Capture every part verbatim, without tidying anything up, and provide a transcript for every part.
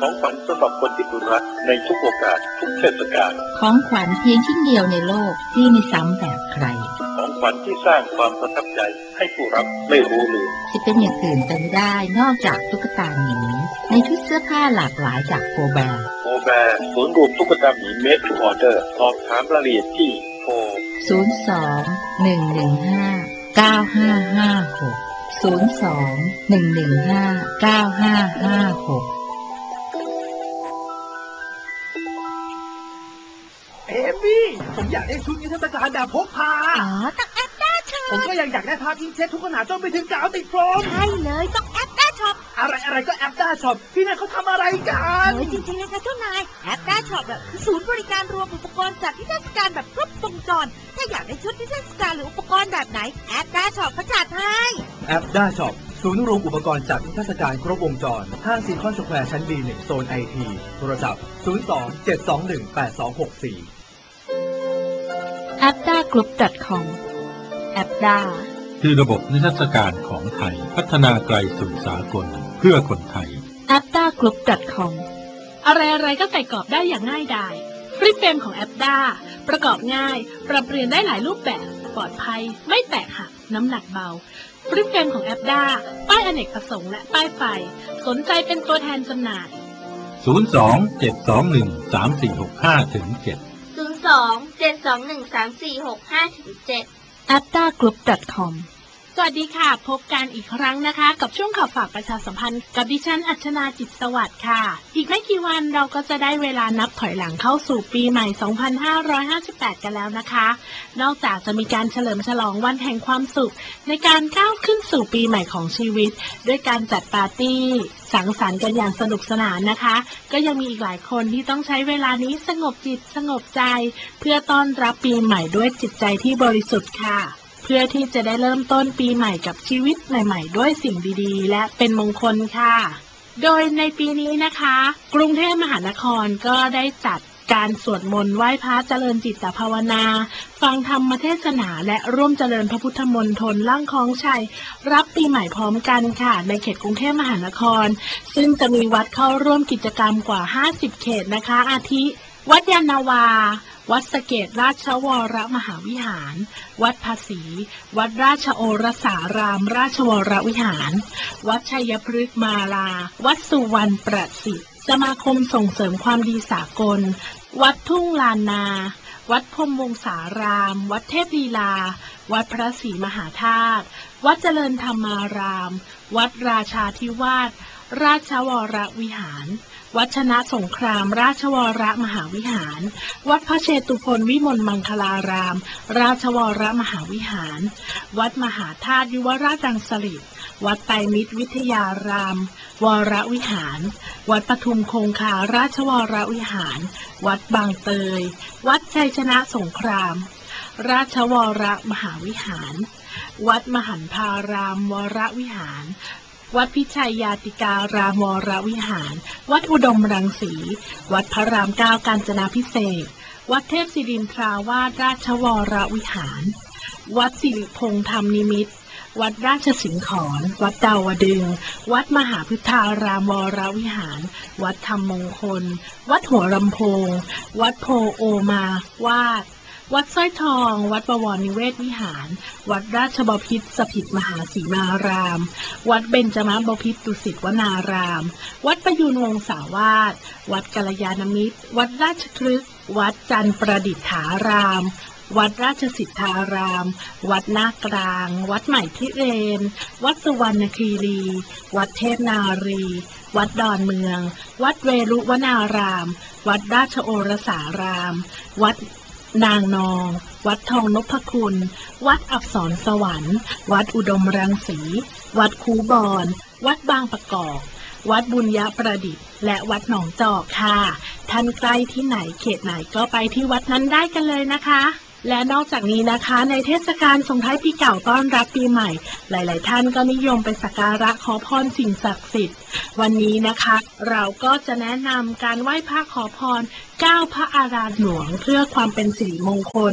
ของขวัญสำหรับคนที่คุณรักในทุกโอกาสทุกเทศกาลของขวัญเพียงชิ้นเดียวในโลกที่ไม่ซ้ำแบบใครของขวัญที่สร้างความประทับใจให้ผู้รับไม่รู้ลืมจะเป็นอย่างอื่นไปไม่ได้นอกจากตุ๊กตาหมีในชุดเสื้อผ้าหลากหลายจากโกแบร์โกแบร์ศูนย์รวมตุ๊กตาหมีเมดทูออเดอร์สอบถามรายละเอียดที่โทรศูนย์สอง หนึ่ง หนึ่ง ห้า เก้า ห้า ห้า หก ศูนย์สอง หนึ่ง หนึ่ง ห้า เก้า ห้า ห้า หกเอมี่ผมอยากได้ชุดนิทรรศการแบบพกพาอ๋อต้องแอปด้าช็อปผมก็ยังอยากได้ภาพอินเทสทุกขนาดจนไปถึงกาวติดโฟมใช่เลยต้องแอปด้าช็อปอะไรอะไรก็แอปด้าช็อปที่นั่นเขาทำอะไรกันเฮ้ยจริงๆนะคะเจ้านายแอปด้าช็อปแบบคือศูนย์บริการรวมอุปกรณ์จัดนิทรรศการแบบครบวงจรถ้าอยากได้ชุดนิทรรศการหรืออุปกรณ์แบบไหนแอปด้าช็อปเขาจัดให้แอปด้าช็อปศูนย์รวมอุปกรณ์จัดนิทรรศการครบวงจรห้างซีคอนสแควร์ชั้น บี หนึ่ง โซน ไอ ที โทรศัพท์ศูนย์ สอง เจ็ด สอง หนึ่ง แปด สอง หก สี่แอปด้ากรุ๊ป ดอท คอม แอปด้าคือระบบนิทรรศการของไทยพัฒนาไกลสู่สากลเพื่อคนไทยแอปด้ากรุ๊ป ดอท คอมอะไรๆก็ใส่กรอบได้อย่างง่ายดายฟลิปเฟรมของแอปด้าประกอบง่ายปรับเปลี่ยนได้หลายรูปแบบปลอดภัยไม่แตกหักน้ำหนักเบาฟลิปเฟรมของแอปด้าป้ายอเนกประสงค์และป้ายไฟสนใจเป็นตัวแทนจำหน่ายศูนย์ สอง เจ็ด สอง หนึ่ง สาม สี่ หก ห้า ถึง เจ็ดศูนย์ สอง เจ็ด สอง หนึ่ง สาม สี่ หก ห้า ถึง เจ็ดแอปด้ากรุ๊ป ดอท คอมสวัสดีค่ะพบกันอีกครั้งนะคะกับช่วงข่าวฝากประชาสัมพันธ์กับดิฉันอัชนาจิตสวัสดิ์ค่ะอีกไม่กี่วันเราก็จะได้เวลานับถอยหลังเข้าสู่ปีใหม่สองพันห้าร้อยห้าสิบแปดกันแล้วนะคะนอกจากจะมีการเฉลิมฉลองวันแห่งความสุขในการก้าวขึ้นสู่ปีใหม่ของชีวิตด้วยการจัดปาร์ตี้สังสรรค์กันอย่างสนุกสนานนะคะก็ยังมีอีกหลายคนที่ต้องใช้เวลานี้สงบจิตสงบใจเพื่อต้อนรับปีใหม่ด้วยจิตใจที่บริสุทธิ์ค่ะเพื่อที่จะได้เริ่มต้นปีใหม่กับชีวิตใหม่ๆด้วยสิ่งดีๆและเป็นมงคลค่ะโดยในปีนี้นะคะกรุงเทพมหานครก็ได้จัดการสวดมนต์ไหว้พระเจริญจิตภาวนาฟังธรรมเทศนาและร่วมเจริญพระพุทธมนต์ล่างคล้องชัยรับปีใหม่พร้อมกันค่ะในเขตกรุงเทพมหานครซึ่งจะมีวัดเข้าร่วมกิจกรรมกว่าห้าสิบเขตนะคะอาทิวัดยานนาวาวัดสะเกษราชวรมหาวิหารวัดภาษีวัดราชโอรสารามราชวรวิหารวัดชัยพฤกษ์มาลาวัดสุวรรณประสิทธิ์สมาคมส่งเสริมความดีสากลวัดทุ่งลานนาวัดพรหมวงศารามวัดเทพลีลาวัดพระศรีมหาธาตุวัดเจริญธรรมารามวัดราชาธิวาสราชวรวิหารวัดชนะสงครามราชวรมหาวิหารวัดพระเชตุพนวิมลมังคลารามราชวรมหาวิหารวัดมหาธาตุยุวราชรังสฤษฎ์วัดไตรมิตรวิทยารามวรวิหารวัดปทุมคงคาราชวรวิหารวัดบางเตยวัดชัยชนะสงครามราชวรมหาวิหารวัดมหันธารามวรวิหารวัดพิชัยยาติการามวรวิหารวัดอุดมรังสีวัดพระรามเก้ากาญจนาภิเษกวัดเทพศิรินทราวาสราชวรวิหารวัดสิริพงษ์ธรรมนิมิตรวัดราชสิงห์ขอนวัดดาวดึงวัดมหาพุทธารามวรวิหารวัดธรรมมงคลวัดหัวลำโพงวัดโพโอมาวาดวัดสร้อยทองวัดบวรนิเวศวิหารวัดราชบพิตรสถิตมหาสีมารามวัดเบญจมบพิตรดุสิตวนารามวัดประยูรวงศาวาสวัดกัลยาณมิตรวัดราชคฤห์วัดจันทร์ประดิษฐารามวัดราชสิทธารามวัดนากลางวัดใหม่พิเรนวัดสุวรรณคีรีวัดเทพนารีวัดดอนเมืองวัดเวรุวนารามวัดราชโอรสารามวัดนางนองวัดทองนพคุณวัดอักษรสวรรค์วัดอุดมรังสีวัดคูบอนวัดบางประกอบวัดบุญยประดิษฐ์และวัดหนองจอกค่ะท่านใกล้ที่ไหนเขตไหนก็ไปที่วัดนั้นได้กันเลยนะคะและนอกจากนี้นะคะในเทศกาลส่งท้ายปีเก่าต้อนรับปีใหม่หลายๆท่านก็นิยมไปสักการะขอพรสิ่งศักดิ์สิทธิ์วันนี้นะคะเราก็จะแนะนำการไหว้พระขอพรเก้าพระอารามหลวงเพื่อความเป็นสิริมงคล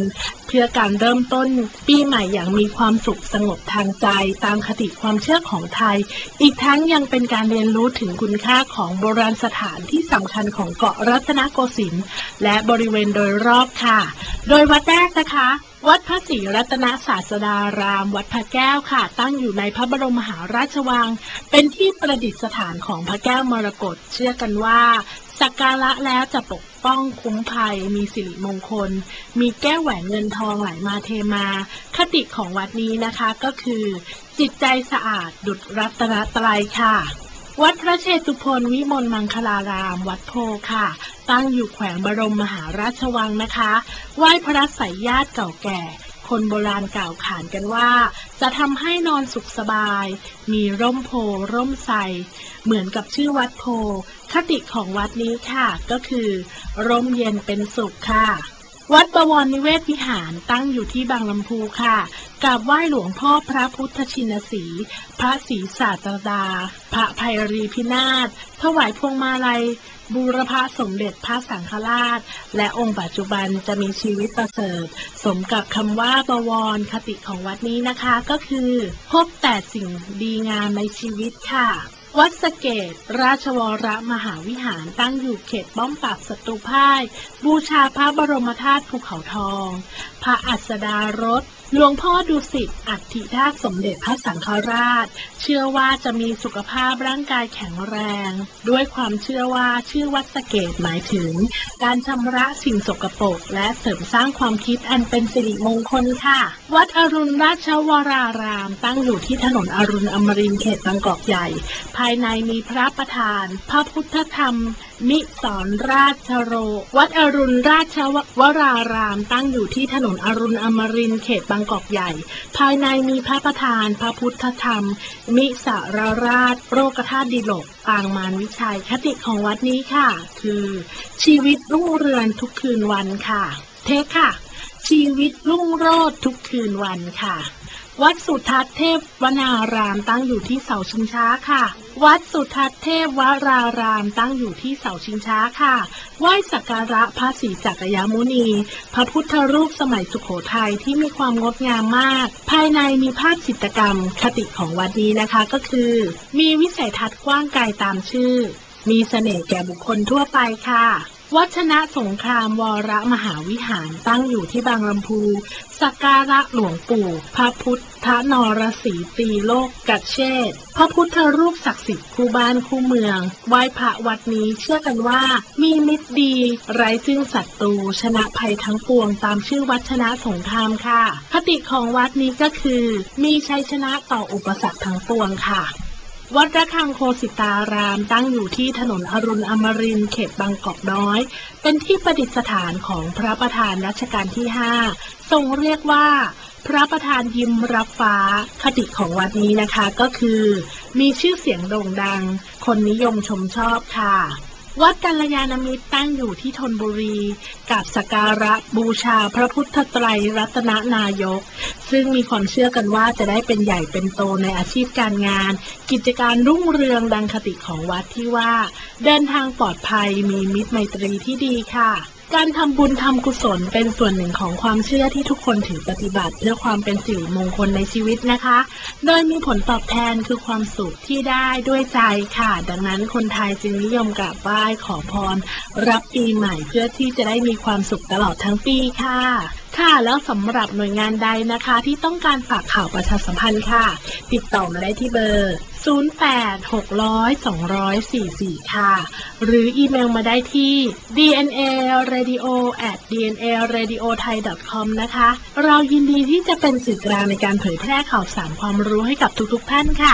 เพื่อการเริ่มต้นปีใหม่อย่างมีความสุขสงบทางใจตามคติความเชื่อของไทยอีกทั้งยังเป็นการเรียนรู้ถึงคุณค่าของโบราณสถานที่สำคัญของเกาะรัตนโกสินทร์และบริเวณโดยรอบค่ะโดยวัดแรกนะคะวัดพระศรีรัตนศาสดารามวัดพระแก้วค่ะตั้งอยู่ในพระบรมมหาราชวังเป็นที่ประดิษฐานของพระแก้วมรกตเชื่อกันว่าสักการะแล้วจะปกป้องคุ้มภัยมีสิริมงคลมีแก้วแหวนเงินทองไหลมาเทมาคติของวัดนี้นะคะก็คือจิตใจสะอาดดุจรัตนตรัยค่ะวัดพระเชตุพนวิมลมังคลารามวัดโพค่ะตั้งอยู่แขวงบรมมหาราชวังนะคะไหว้พระไสยญาติเก่าแก่คนโบราณกล่าวขานกันว่าจะทำให้นอนสุขสบายมีร่มโพร่มไทรเหมือนกับชื่อวัดโพคติของวัดนี้ค่ะก็คือร่มเย็นเป็นสุขค่ะวัดบวรนิเวศวิหารตั้งอยู่ที่บางลำพูค่ะกราบไหว้หลวงพ่อพระพุทธชินสีห์พระศรีศาสดาพระไพรีพินาศถวายพวงมาลัยบูรพสมเด็จพระสังฆราชและองค์ปัจจุบันจะมีชีวิตประเสริฐสมกับคำว่าบวรคติของวัดนี้นะคะก็คือพบแต่สิ่งดีงามในชีวิตค่ะวัดสะเกษราชวรมหาวิหารตั้งอยู่เขตป้อมปราบศัตรูพ่ายบูชาพระบรมธาตุภูเขาทองพระอัสดารถหลวงพ่อดุสิตอัฐิธาตุสมเด็จพระสังฆราชเชื่อว่าจะมีสุขภาพร่างกายแข็งแรงด้วยความเชื่อว่าชื่อวัดสะเกษหมายถึงการชำระสิ่งสกปรกและเสริมสร้างความคิดอันเป็นสิริมงคลค่ะวัดอรุณราชวรารามตั้งอยู่ที่ถนนอรุณอมรินทร์เขตบางกอกใหญ่ภายในมีพระประธานพระพุทธธรรมมิสรราชโรวัดอรุณราชวรารามตั้งอยู่ที่ถนนอรุณอมรินทร์เขตบางกอกใหญ่ภายในมีพระประธานพระพุทธธรรมมิสรราชโรกธาตุดิโลกปางมารวิชัยคติของวัดนี้ค่ะคือชีวิตรุ่งเรืองทุกคืนวันค่ะเทคค่ะชีวิตรุ่งโรจน์ทุกคืนวันค่ะวัดสุทัศน์เทพวนารามตั้งอยู่ที่เสาชิงช้าค่ะวัดสุทัศน์เทพวรารามตั้งอยู่ที่เสาชิงช้าค่ะไหว้สักการะพระศรีจักรยมุนีพระพุทธรูปสมัยสุโขทัยที่มีความงดงามมากภายในมีภาพจิตรกรรมคติของวัดนี้นะคะก็คือมีวิสัยทัศน์กว้างไกลตามชื่อมีเสน่ห์แก่บุคคลทั่วไปค่ะวัดชนะสงครามวรมหาวิหารตั้งอยู่ที่บางลำพูสักการะหลวงปู่พระพุทธนรสีตีโลกกัจเชษพระพุทธรูปศักดิ์สิทธิ์คู่บ้านคู่เมืองไหว้พระวัดนี้เชื่อกันว่ามีมิตรดีไร้ซึ่งศัตรูชนะภัยทั้งปวงตามชื่อวัดชนะสงครามค่ะคติของวัดนี้ก็คือมีชัยชนะต่ออุปสรรคทั้งปวงค่ะวัดระฆังโคสิตารามตั้งอยู่ที่ถนนอรุณอมรินทร์เขตบางกอกน้อยเป็นที่ประดิษฐานของพระประธานรัชกาลที่ห้าทรงเรียกว่าพระประธานยิ้มรับฟ้าคติของวัดนี้นะคะก็คือมีชื่อเสียงโด่งดังคนนิยมชมชอบค่ะวัดกัลยาณมิตรตั้งอยู่ที่ธนบุรีกับสักการะบูชาพระพุทธไตรรัตนนายกซึ่งมีความเชื่อกันว่าจะได้เป็นใหญ่เป็นโตในอาชีพการงานกิจการรุ่งเรืองดังคติของวัดที่ว่าเดินทางปลอดภัยมีมิตรไมตรีที่ดีค่ะการทำบุญทำกุศลเป็นส่วนหนึ่งของความเชื่อที่ทุกคนถือปฏิบัติเพื่อความเป็นสิริมงคลในชีวิตนะคะโดยมีผลตอบแทนคือความสุขที่ได้ด้วยใจค่ะดังนั้นคนไทยจึงนิยมกราบไหว้ขอพรรับปีใหม่เพื่อที่จะได้มีความสุขตลอดทั้งปีค่ะค่ะแล้วสำหรับหน่วยงานใดนะคะที่ต้องการฝากข่าวประชาสัมพันธ์ค่ะติดต่อมาได้ที่เบอร์ศูนย์ แปด หก ศูนย์ สอง สี่ สี่ค่ะหรืออีเมลมาได้ที่ ดี เอ็น เอ เรดิโอ แอท ดี เอ็น เอ เรดิโอไทย ดอท คอม นะคะเรายินดีที่จะเป็นสื่อกลางในการเผยแพร่ข่าวสารความรู้ให้กับทุกๆท่านค่ะ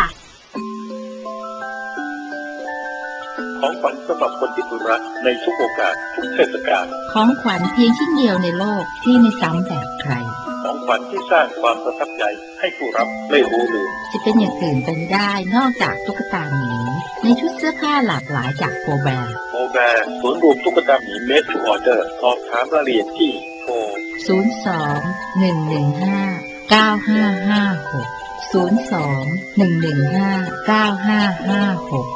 ของขวัญสำหรับคนที่คุณรักในทุกโอกาสทุกเทศกาลของขวัญเพียงชิ้นเดียวในโลกที่ไม่ซ้ำแบบใครของขวัญที่สร้างความประทับใจให้ผู้รับไม่รู้ลืมจะเป็นอย่างอื่นไปไม่ได้นอกจากตุ๊กตาหมีในชุดเสื้อผ้าหลากหลายจากโฟแบร์โฟแบร์ศูนย์รวมตุ๊กตาหมีเมดทูออเดอร์สอบถามรายละเอียดที่โทรศูนย์ สอง หนึ่ง หนึ่ง ห้า เก้า ห้า ห้า หก ศูนย์ สอง หนึ่ง หนึ่ง ห้า เก้า ห้า ห้า หก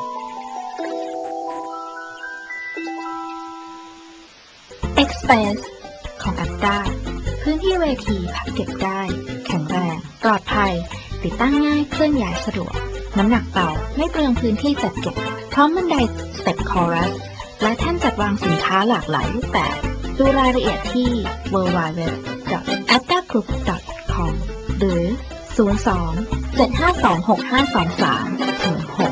Express ของอัตตาผพื้นที่เวทีพับเก็บได้แข็งแรงปลอดภัยติดตั้งง่ายเคลื่อนย้ายสะดวกน้ำหนักเบาไม่เปลืองพื้นที่จัดเก็บพร้อมบันไดสเต็ปคอรัสและแท่นจัดวางสินค้าหลากหลายรูปแบบดูรายละเอียดที่ ดับเบิลยู ดับเบิลยู ดับเบิลยู ดอท แอตตากรุ๊ป ดอท คอม หรือ ศูนย์ สอง เจ็ด ห้า สอง หก ห้า สอง สาม ศูนย์ หก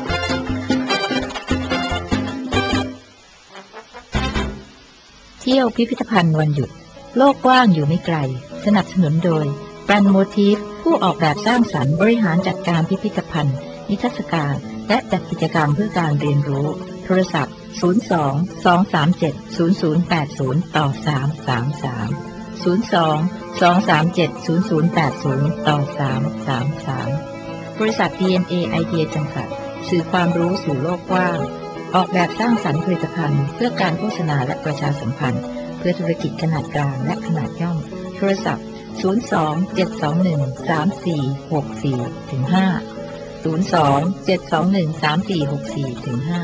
เที่ยวพิพิธภัณฑ์วันหยุดโลกกว้างอยู่ไม่ไกลสนับสนุนโดยแบรนด์โมทีฟผู้ออกแบบสร้างสรรค์บริหารจัดการพิพิธภัณฑ์นิทรรศการและจัดกิจกรรมเพื่อการเรียนรู้โทรศัพท์ศูนย์ สอง สอง สาม เจ็ด ศูนย์ ศูนย์ แปด ศูนย์ ต่อ สาม สาม สาม ศูนย์ สอง สอง สาม เจ็ด ศูนย์ ศูนย์ แปด ศูนย์ ต่อ สาม สาม สาม บริษัท ดี เอ็น เอ ไอ ที เอ จำกัดสื่อความรู้สู่โลกกว้างออกแบบสร้างสรรค์ผลิตภัณฑ์เพื่อการโฆษณาและประชาสัมพันธ์เพื่อธุรกิจขนาดกลางและขนาดย่อมโทรศัพท์ศูนย์ สอง เจ็ด สอง หนึ่ง สาม สี่ หก สี่ ห้า ศูนย์ สอง เจ็ด สอง หนึ่ง สาม สี่ หก สี่ ห้า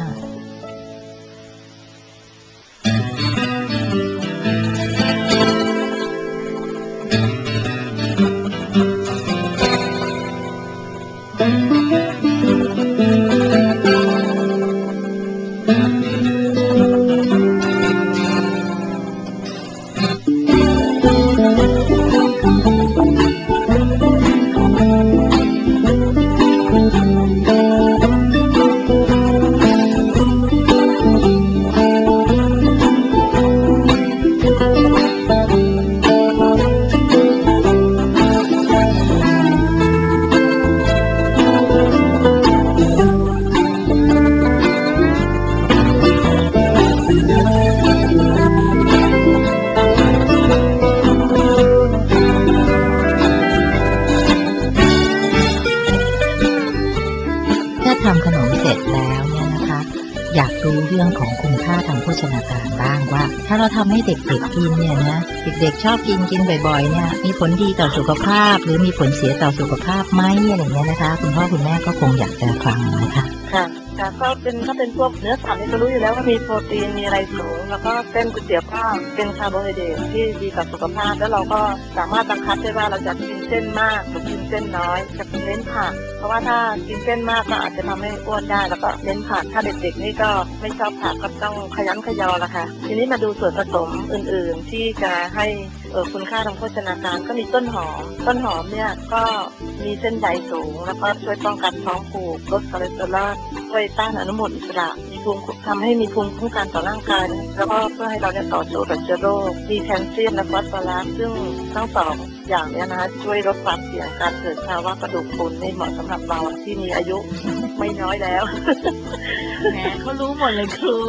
ทำขนมเสร็จแล้วเนี่ยนะคะอยากรู้เรื่องของคุณค่าทางโภชนาการบ้างว่าถ้าเราทำให้เด็กๆกินเนี่ยนะเด็กๆชอบกินกินบ่อยๆเนี่ยมีผลดีต่อสุขภาพหรือมีผลเสียต่อสุขภาพไหมอะไรอย่างเงี้ยนะคะคุณพ่อคุณแม่ก็คงอยากจะฟังนะคะค่ะแต่ก็เป็นถ้าเป็นพวกเนื้อสัตว์นี่ก็รู้อยู่แล้วว่ามีโปรตีนมีอะไรสูงแล้วก็เส้นก๋วยเตี๋ยวก็เป็นคาร์โบไฮเดรตที่ดีต่อสุขภาพแล้วเราก็สามารถบังคับได้ว่าเราจะกินเส้นมากหรือกินเส้นน้อยจะเน้นผักเพราะว่าถ้ากินเส้นมากก็อาจจะทำให้อ้วนได้แล้วก็เน้นผักถ้าเด็กๆนี่ก็ไม่ชอบผักก็ต้องขยันขยอละค่ะทีนี้มาดูส่วนผสมอื่นๆที่จะให้เออคุณค่าทางโภชนาการก็มีต้นหอมต้นหอมเนี่ยก็มีเส้นใยสูงแล้วก็ช่วยป้องกันท้องผูกลดคอเลสเตอรอลช่วยต้านอนุมูลอิสระมีภูมิทำให้มีภูมิคุ้มกันต่อร่างกายแล้วก็เพื่อให้เราเนี่ยต่อสู้กับเชื้อโรคมีแคลเซียมและฟอสฟอรัสซึ่งทั้งสองอย่างนี้นะคะช่วยลดความเสี่ยงการเกิดภาวะกระดูกพรุนนี่เหมาะสำหรับเราที่มีอายุไม่น้อยแล้วแหมเขารู้หมดเลยครู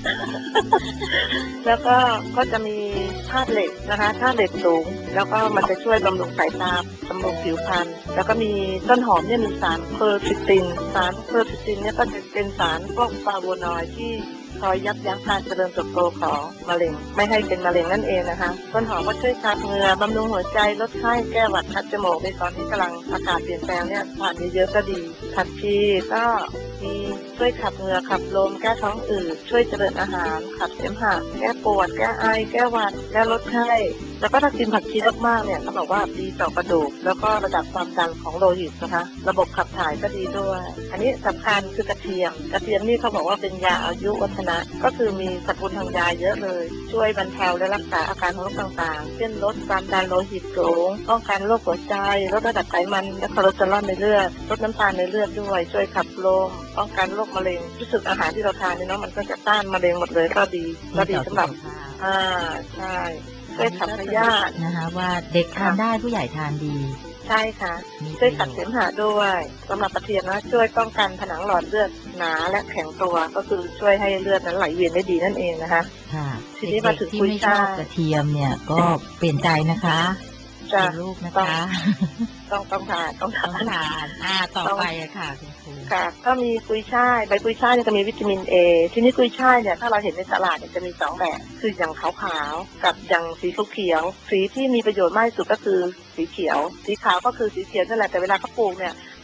แล้วก็ก็จะมีธาตุเหล็กนะคะธาตุเหล็กสูงแล้วก็มันจะช่วยบำรุงสายตาบำรุงผิวพรรณแล้วก็มีต้นหอมเนี่ยมีสารเพอร์ซิตินสารเพอร์ซิตินเนี่ยก็จะเป็นสารพวกฟลาโวนอยด์ที่คอยยับยั้งการเจริญเติบโตของมะเร็งไม่ให้เป็นมะเร็งนั่นเองนะคะต้นหอมก็ช่วยขับเหงื่อบำรุงหัวใจลดไข้แก้หวัดคัดจมูกในตอนที่กำลังอากาศเปลี่ยนแปลงเนี่ยทานเยอะๆก็ดีผักชีก็มีช่วยขับเหงื่อขับลมแก้ท้องอืดช่วยเจริญอาหารขับเสมหะแก้ปวดแก้ไอแก้หวัดแก้ลดไข้แล้วก็ถ้ากินผักชีมากๆเนี่ยเขาบอกว่าดีต่อกระดูกแล้วก็ระดับความดันของโลหิตนะคะระบบขับถ่ายก็ดีด้วยอันนี้สำคัญคือกระเทียมกระเทียมนี่เขาบอกว่าเป็นยาอายุวัฒนะก็คือมีสรรพคุณทางยาเยอะเลยช่วยบรรเทาและรักษาอาการของโรคต่างๆเช่นลดความดันโลหิตสูงป้องกันโรคหัวใจลดระดับไขมันและคอเลสเตอรอลในเลือดลดน้ำตาลในเลือดด้วยช่วยขับลมป้องกันโรคมะเร็งรู้สึกอาหารที่เราทานเนี่ยเนาะมันก็จะต้านมะเร็งหมดเลยก็ดีก็ดีสำหรับอ่าใช่ช่วยขับพยาธินะคะว่าเด็กทานได้ผู้ใหญ่ทานดีใช่ค่ะช่วยขับเสมหะด้วยสำหรับกระเทียมนะช่วยป้องกันผนังหลอดเลือดหนาและแข็งตัวก็คือช่วยให้เลือดนั้นไหลเวียนได้ดีนั่นเองนะคะค่ะทีนี้มาถึงที่ไม่ชอบกระเทียมเนี่ยก็เปลี่ยนใจนะคะเป็นลูกนะคะต้องต้องทานต้องทานทานอ่าต่อไปอะค่ะคุณครูค่ะก็มีกุยช่ายใบกุยช่ายเนี่ยจะมีวิตามินเอทีนี้กุยช่ายเนี่ยถ้าเราเห็นในตลาดเนี่ยจะมีสองแบบคืออย่างขาวๆกับอย่างสีเขียวสีที่มีประโยชน์มากที่สุดก็คือสีเขียวสีขาวก็คือสีเขียวนั่นแหละแต่เวลาเขาปลูกเนี่ย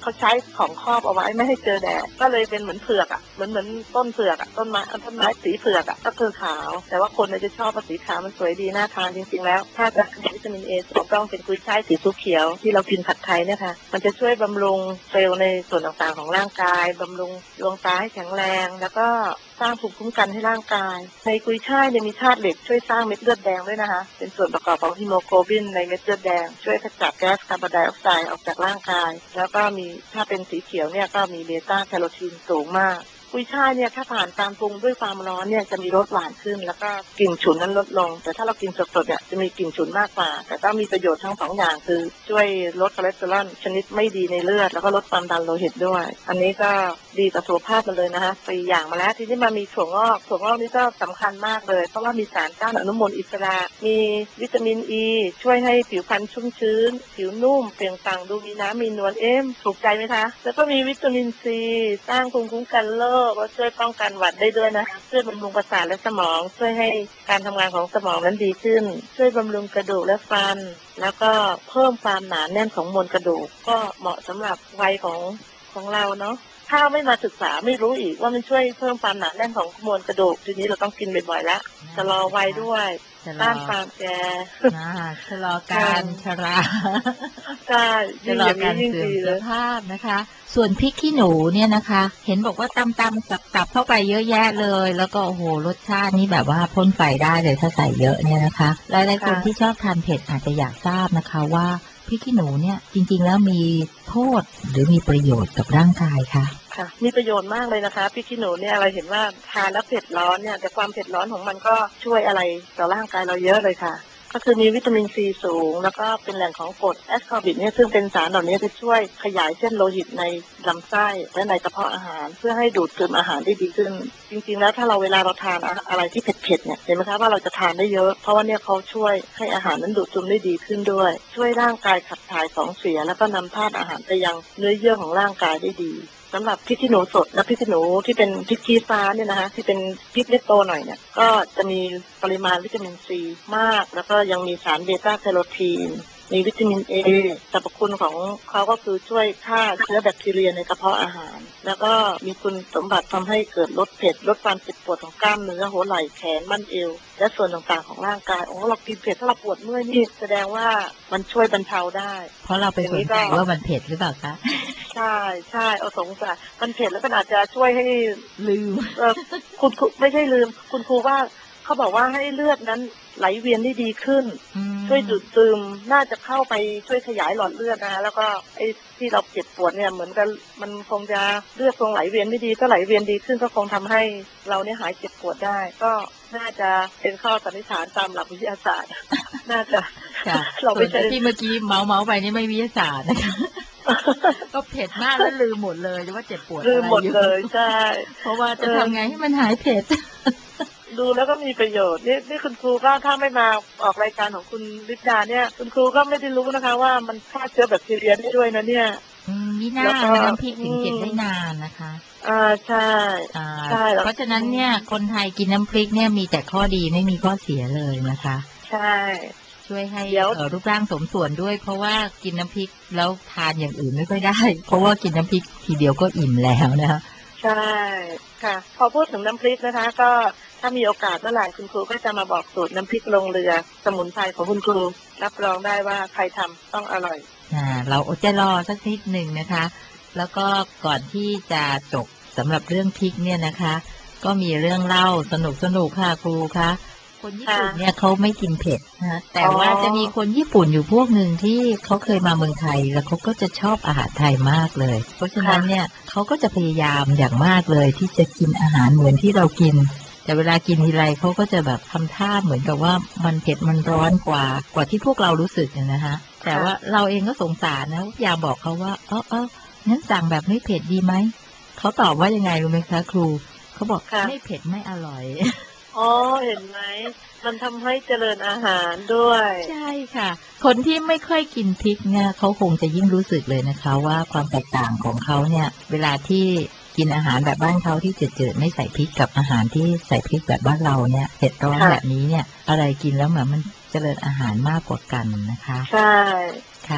เขาใช้ของครอบเอาไว้ไม่ให้เจอแดดก็เลยเป็นเหมือนเผือกอ่ะเหมือนเหมือนต้นเผือกอ่ะต้นไม้ต้นไม้สีเผือกอ่ะก็คือขาวแต่ว่าคนจะชอบสีขาวมันสวยดีน่าทานจริงๆแล้วถ้าจะวิตามินเอสูงต้องเป็นกุยช่ายสีเขียวที่เรากินผัดไทยเนี่ยค่ะมันจะช่วยบำรุงเซลล์ในส่วนต่างๆของร่างกายบำรุงดวงตาให้แข็งแรงแล้วก็สร้างภูมิคุ้มกันให้ร่างกายในกุยช่ายเนี่ยมีธาตุเหล็กช่วยสร้างเม็ดเลือดแดงด้วยนะคะเป็นส่วนประกอบของฮีโมโกลบินในเม็ดเลือดแดงช่วยขจัดแก๊สคาร์บอนไดออกไซด์ออกจากร่างกายแล้วก็มีถ้าเป็นสีเขียวเนี่ยก็มีเบต้าแคโรทีนสูงมากกุยช่ายเนี่ยถ้าผ่านการปรุงด้วยความร้อนเนี่ยจะมีรสหวานขึ้นแล้วก็กลิ่นฉุนนั้นลดลงแต่ถ้าเรากินสดๆเนี่ยจะมีกลิ่นฉุนมากกว่าแต่ก็มีประโยชน์ทั้งสองอย่างคือช่วยลดคอเลสเตอรอลชนิดไม่ดีในเลือดแล้วก็ลดความดันโลหิตด้วยอันนี้ก็ดีต่อสุขภาพมันเลยนะคะไปอย่างมาแล้วที่นี่มามีถั่วงอกถั่วงอกนี่ก็สำคัญมากเลยเพราะว่ามีสารต้านอนุมูลอิสระมีวิตามินอีช่วยให้ผิวพรรณชุ่มชื้นผิวนุ่มเปล่งปลั่งดูมีน้ำมีนวลเอ็มถูกใจไหมคะแล้วก็มีวิตามินซีสร้างภูมิคุ้มกันโรคและช่วยป้องกันหวัดได้ด้วยนะช่วยบำรุงประสาทและสมองช่วยให้การทำงานของสมองนั้นดีขึ้นช่วยบำรุงกระดูกและฟันแล้วก็เพิ่มความหนาแน่นของมวลกระดูกก็เหมาะสำหรับวัยของของเราเนาะถ้าไม่มาศึกษาไม่รู้อีกว่ามันช่วยเพิ่มความหนาแน่นของมวลกระดูกทีนี้เราต้องกินบ่อยๆแล้วชะลอวัยด้วยต้านความแก่ชะลอการชราใช่ชะลอการเสื่อมสภาพนะคะส่วนพริกขี้หนูเนี่ยนะคะเห็นบอกว่าตำตำสับสับเข้าไปเยอะแยะเลยแล้วก็โอ้โหรสชาตินี้แบบว่าพ่นไฟได้เลยถ้าใส่เยอะเนี่ยนะคะหลายๆคนที่ชอบทานเผ็ดอาจจะอยากทราบนะคะว่าพริกขี้หนูเนี่ยจริงๆแล้วมีโทษหรือมีประโยชน์กับร่างกายคะค่ะมีประโยชน์มากเลยนะคะพริกขี้หนูเนี่ยเราเห็นว่าทานแล้วเผ็ดร้อนเนี่ยแต่ความเผ็ดร้อนของมันก็ช่วยอะไรต่อร่างกายเราเยอะเลยค่ะก็คือมีวิตามินซีสูงแล้วก็เป็นแหล่งของกรดแอสคอร์บิกเนี่ยซึ่งเป็นสารเหล่านี้จะช่วยขยายเส้นโลหิตในลำไส้และในกระเพาะอาหารเพื่อให้ดูดซึมอาหารได้ดีขึ้นจริงๆแล้วถ้าเราเวลาเราทานอะไรที่เผ็ดๆเนี่ยเห็นไหมคะว่าเราจะทานได้เยอะเพราะว่าเนี่ยเขาช่วยให้อาหารนั้นดูดซึมได้ดีขึ้นด้วยช่วยร่างกายขับถ่ายของเสียแล้วก็นำธาตุอาหารไปยังเนื้อเยื่อของร่างกายได้ดีสำหรับพริกขี้หนูสดและพริกขี้หนูที่เป็นพริกชี้ฟ้าเนี่ยนะคะที่เป็นพริกเล็กโตหน่อยเนี่ยก็จะมีปริมาณวิตามินซีมากแล้วก็ยังมีสารเบต้าแคโรทีนมีวิตามินเอสรรพคุณของเขาก็คือช่วยฆ่าเชื้อแบคทีเรียในกระเพาะอาหารแล้วก็มีคุณสมบัติทำให้เกิดลดเผ็ดลดความเจ็บปวดของกล้ามเนื้อหัวไหล่แขนบั้นเอวและส่วนต่างๆของร่างกายโอ้เรากินเผ็ดถ้าเราปวดเมื่อยนี่แสดงว่ามันช่วยบรรเทาได้เพราะเราไปสนใจว่ามันเผ็ดหรือเปล่าคะใช่ใช่เอาสงสัยมันเผ็ดแล้วมันอาจจะช่วยให้ลืมเออคุณครูไม่ใช่ลืมคุณครูว่าเขาบอกว่าให้เลือดนั้นไหลเวียนได้ดีขึ้นช่วยดูดซึมน่าจะเข้าไปช่วยขยายหลอดเลือดนะแล้วก็ไอ้ที่เราเจ็บปวดเนี่ยเหมือนกันมันคงจะเลือดคงไหลเวียนไม่ดีถ้าไหลเวียนดีขึ้นก็คงทำให้เราเนี่ยหายเจ็บปวดได้ก็น่าจะเป็นข้อสันนิษฐานตามหลักวิทยาศาสตร์น่าจะเราไม่ใช่ที่เมื่อกี้เมาเมาไปนี่ไม่วิทยาศาสตร์นะคะก็เผ็ดมากแล้วลืมหมดเลยว่าเจ็บปวดอะไรอยู่ลืมหมดเลยใช่เพราะว่าจะทำไงให้มันหายเผ็ดดูแล้วก็มีประโยชน์นี่นี่คุณครูก็ถ้าไม่มาออกรายการของคุณลิดาเนี่ยคุณครูก็ไม่ได้รู้นะคะว่ามันฆ่าเชื้อแบคทีเรียได้ด้วยนะเนี่ยมีหน้าน้ำพริกถึงเก็บได้นานนะคะอ่าใช่ใช่เพราะฉะนั้นเนี่ยคนไทยกินน้ำพริกเนี่ยมีแต่ข้อดีไม่มีข้อเสียเลยนะคะใช่ช่วยให้รูปร่างสมส่วนด้วยเพราะว่ากินน้ำพริกแล้วทานอย่างอื่นไม่ค่อยได้เพราะว่ากินน้ำพริกทีเดียวก็อิ่มแล้วนะคะใช่ค่ะพอพูดถึงน้ำพริกนะคะก็ถ้ามีโอกาสเมื่อไหร่คุณครูก็จะมาบอกสูตรน้ำพริกลงเรือสมุนไพรของคุณครูรับรองได้ว่าใครทำต้องอร่อยอ่าเราอดใจรอสักนิดหนึ่งนะคะแล้วก็ก่อนที่จะจบสำหรับเรื่องพริกเนี่ยนะคะก็มีเรื่องเล่าสนุกสนุกค่ะครูคะคนญี่ปุ่นเนี่ยเขาไม่กินเผ็ดนะแต่ว่าจะมีคนญี่ปุ่นอยู่พวกหนึ่งที่เขาเคยมาเมืองไทยแล้วเขาก็จะชอบอาหารไทยมากเลยเพราะฉะนั้นเนี่ยเขาก็จะพยายามอย่างมากเลยที่จะกินอาหารเหมือนที่เรากินแต่เวลากินทีไรเขาก็จะแบบทำท่าเหมือนกับว่ามันเผ็ดมันร้อนกว่ากว่าที่พวกเรารู้สึกนะคะแต่ว่าเราเองก็สงสารนะอยากบอกเขาว่าเออเอองั้นสั่งแบบไม่เผ็ดดีไหมเขาตอบว่ายังไงรู้ไหมคะครูเขาบอกไม่เผ็ดไม่อร่อยอ๋อเห็นไหมมันทำให้เจริญอาหารด้วยใช่ค่ะคนที่ไม่ค่อยกินพริกเนี่ยเขาคงจะยิ่งรู้สึกเลยนะคะว่าความแตกต่างของเขาเนี่ยเวลาที่กินอาหารแบบบ้านเขาที่เจืดๆไม่ใส่พริกกับอาหารที่ใส่พริกแบบบ้านเราเนี่ยเผ็ดร้อนแบบนี้เนี่ยอะไรกินแล้วเหมือนมันเจริญอาหารมากกว่ากันนะคะใช่ค่ะ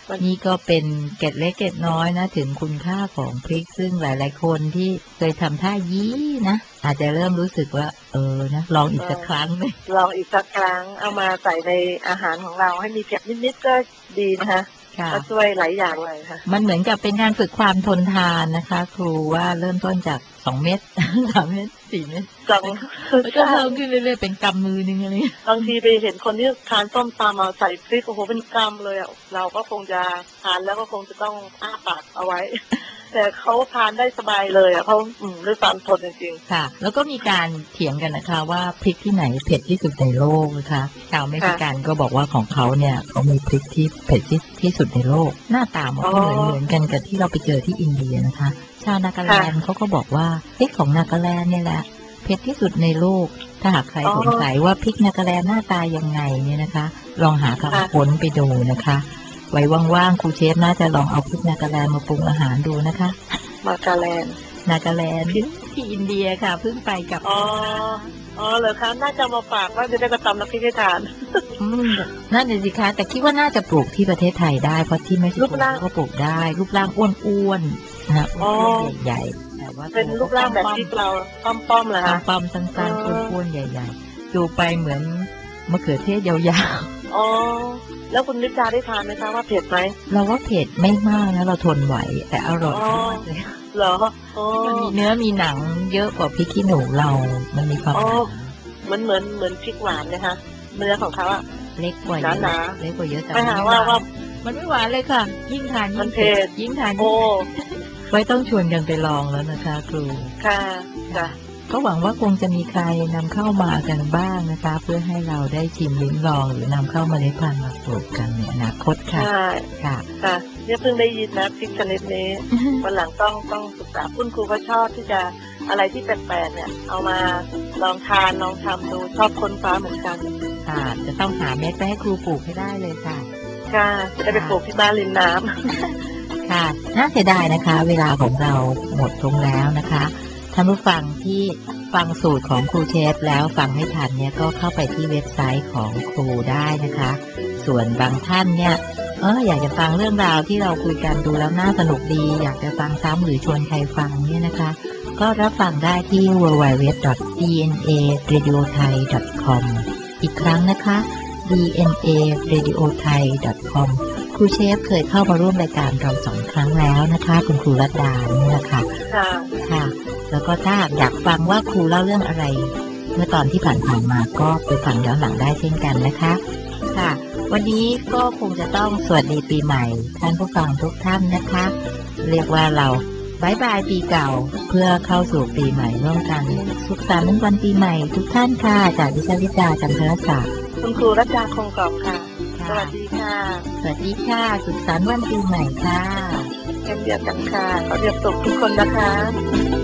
นี่ก็เป็นเกร็ดเล็กเกร็ดน้อยนะถึงคุณค่าของพริกซึ่งหลายๆคนที่เคยทำท่ายี้นะอาจจะเริ่มรู้สึกว่าเออนะลองอีกสักครั้งเลยลองอีกสักครั้งเอามาใส่ในอาหารของเราให้มีเผ็ดนิดๆก็ดีนะคะก็ช่วยหลายอย่างเลยค่ะมันเหมือนกับเป็นการฝึกความทนทานนะคะครูว่าเริ่มต้นจากสองเม็ดสามเม็ดสี่เม็ดสองแล้วก็เพิ่มขึ้นเรื่อยๆเป็นกำมือนึงอะไรบางทีไปเห็นคนที่ทานส้มตำมาใส่พริกโอ้โหเป็นกำเลยอ่ะเราก็คงจะทานแล้วก็คงจะต้องอ้าปากเอาไว้แต่เขาทานได้สบายเลยอ่ะเขาด้วยความทนจริงๆค่ะแล้วก็มีการเถียงกันนะคะว่าพริกที่ไหนเผ็ดที่สุดในโลกนะคะชาวเม็กซิกันก็บอกว่าของเขาเนี่ยเขามีพริกที่เผ็ดที่ที่สุดในโลกหน้าตามันก็เหมือนเหมือนกันกับที่เราไปเจอที่อินเดียนะคะชาวนากาแลนด์เขาก็บอกว่าพริกของนากาแลนด์เนี่ยแหละเผ็ดที่สุดในโลกถ้าหากใครสงสัยว่าพริกนากาแลนด์หน้าตายังไงเนี่ยนะคะลองหาคำค้นไปดูนะคะไว้ว่างๆครูเชฟน่าจะลองเอาพริกนากาแลนด์มาปรุงอาหารดูนะคะนากาแลนด์นากาแลนด์ที่อินเดียค่ะเพิ่งไปกับอ๋ออ๋อเหรอคะน่าจะมาฝากว่าจะได้มาตำน้ำพริกให้ทานนั่นเลยสิคะแต่คิดว่าน่าจะปลูกที่ประเทศไทยได้เพราะที่เม็กซิโกก็ปลูกได้รูปร่างอ้วนๆนะอ้วนใหญ่ๆแต่ว่าเป็นรูปร่างแบบที่เราป้อมๆเหรอคะป้อมๆสั้นๆอ้วนๆใหญ่ๆดูไปเหมือนมะเขือเทศยาวๆอ๋อแล้วคุณนิจาได้ทานไหมคะว่าเผ็ดไหมเราว่าเผ็ดไม่มากนะเราทนไหวแต่อร่อยมากเลยเหรอมันมีเนื้อมีหนังเยอะกว่าพริกขี้หนูเรามันมีความเหมือนเหมือนเหมือนพริกหวานนะคะเนื้อของเขาอะเล็กกว่าเยอะเล็กกว่าเยอะแต่ไม่หาว่าว่ามันไม่หวานเลยค่ะยิ่งทานยิ่งเผ็ดยิ่งทานโอ้ไว้ต้องชวนกันไปลองแล้วนะคะครูค่ะค่ะก็หวังว่าคงจะมีใครนำเข้ามากันบ้างนะคะเพื่อให้เราได้ชิมลิ้มลองหรือนำเข้ามาในพันธุ์มาปลูกกันในอนาคตค่ะค่ะค่ะเนี่ยเพิ่งได้ยินนะพริกชนิดนี้วันหลังต้องต้องศึกษาคุณครูก็ชอบที่จะอะไรที่แปลกๆเนี่ยเอามาลองทานลองทำดูชอบค้นฟ้าเหมือนกันค่ะจะต้องหาเม็ดไปให้ครูปลูกให้ได้เลยค่ะค่ะจะได้ไปปลูกที่บ้านริมน้ำค่ะน่าเสียดายนะคะเวลาของเราหมดลงแล้วนะคะท่านผู้ฟังที่ฟังสูตรของครูเชฟแล้วฟังไม่ทันเนี่ยก็เข้าไปที่เว็บไซต์ของครูได้นะคะส่วนบางท่านเนี่ยเอออยากจะฟังเรื่องราวที่เราคุยกันดูแล้วน่าสนุกดีอยากจะฟังซ้ำหรือชวนใครฟังเนี่ยนะคะก็รับฟังได้ที่ ดับเบิลยู ดับเบิลยู ดับเบิลยู ดอท ดี เอ็น เอ เรดิโอไทย ดอท คอม อีกครั้งนะคะ ดี เอ็น เอ เรดิโอไทย ดอท คอม ครูเชฟเคยเข้ามาร่วมรายการเราสองครั้งแล้วนะคะคุณครูรัตดานี่นะคะค่ะค่ะแล้วก็ถ้าอยากฟังว่าครูเล่าเรื่องอะไรเมื่อตอนที่ผ่านๆมาก็ไปฟังย้อนหลังได้เช่นกันนะคะค่ะวันนี้ก็คงจะต้องสวัสดีปีใหม่ท่านผู้ฟังทุกท่านนะคะเรียกว่าเราบายบายปีเก่าเพื่อเข้าสู่ปีใหม่ร่วมกันสุขสันต์วันปีใหม่ทุกท่านค่ะจากดิฉันวิจาจันทรศักดิ์คุณครูรัตดาคงกรอบค่ะสวัสดีค่ะสวัสดีค่ะสุขสันต์วันปีใหม่ค่ะเช่นเดียวกันค่ะขอเรียนสุขทุกคนนะคะ